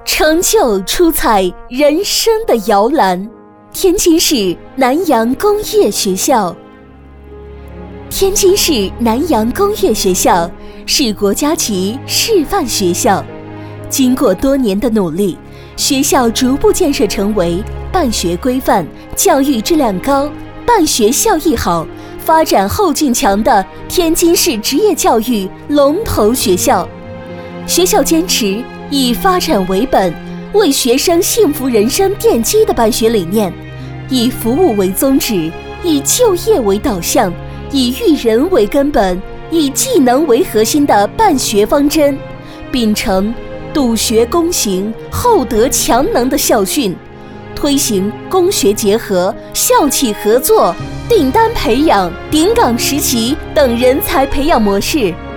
成就出彩人生的摇篮。天津市南阳工业学校。天津市南阳工业学校是国家级示范学校，经过多年的努力，学校逐步建设成为办学规范、教育质量高、办学效益好、发展后劲强的天津市职业教育龙头学校。学校坚持以发展为本，为学生幸福人生奠基的办学理念，以服务为宗旨，以就业为导向，以育人为根本，以技能为核心的办学方针，秉承笃学躬行、厚德强能的校训，推行工学结合、校企合作、订单培养、顶岗实习等人才培养模式。